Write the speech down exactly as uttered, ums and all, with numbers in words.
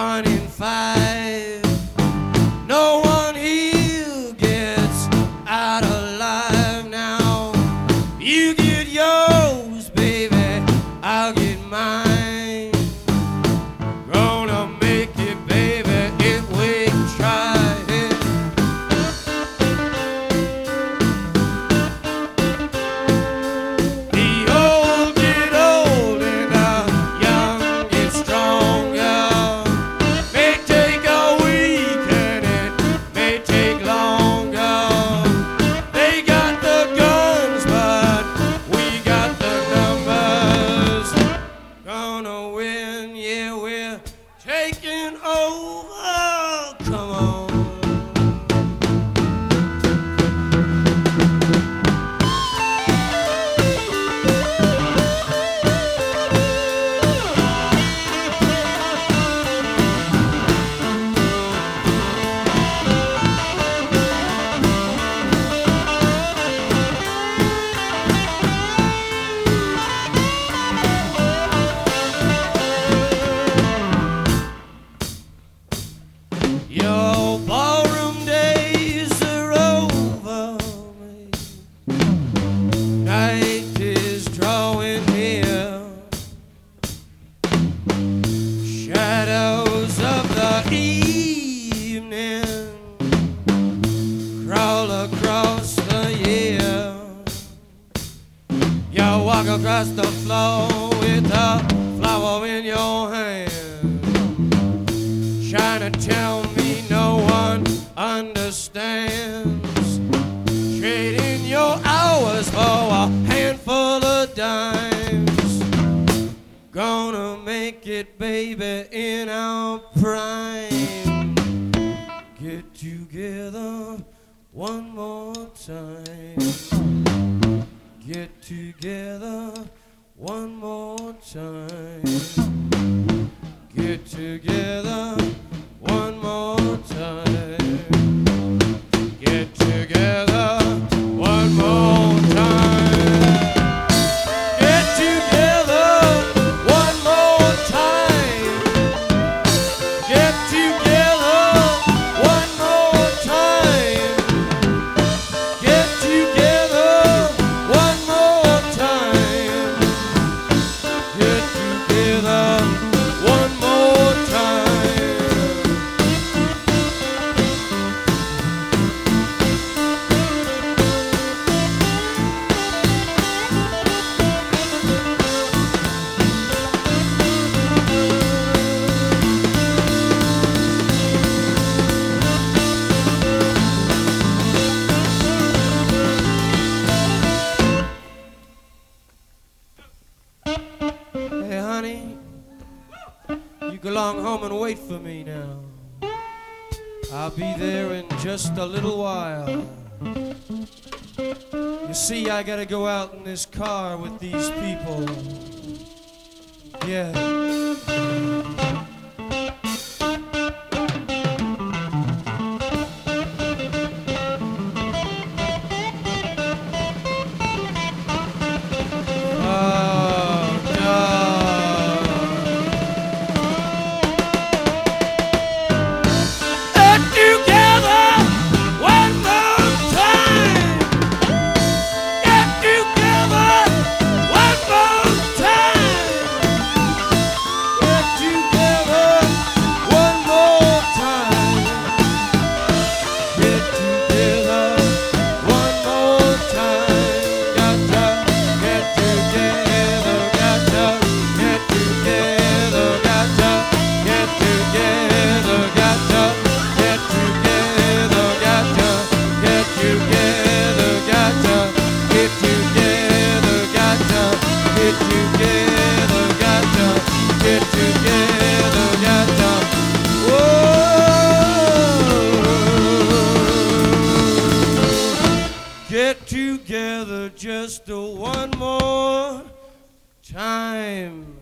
one in five. No one here gets out alive now. You get yours, baby, I'll get mine. Gonna make it, baby, if we try it. The old get old and the young get stronger. May take a week and it may take longer. They got the guns, but we got the numbers. Gonna win, yeah, we're taking over. Come on. Your ballroom days are over. Night is drawing near. Shadows of the evening crawl across the year. You walk across the floor with a flower in your hand, trying to tell me no one understands. Trading your hours for a handful of dimes. Gonna make it, baby, in our prime. Get together one more time. Get together one more time. Get together one more time. Get together one more time. Get together one more time. Get together one more time. Get together one more time. Get together one more time. Hey, honey, you go along home and wait for me now. I'll be there in just a little while. You see, I gotta go out in this car with these people. Yeah. Get together just one more time.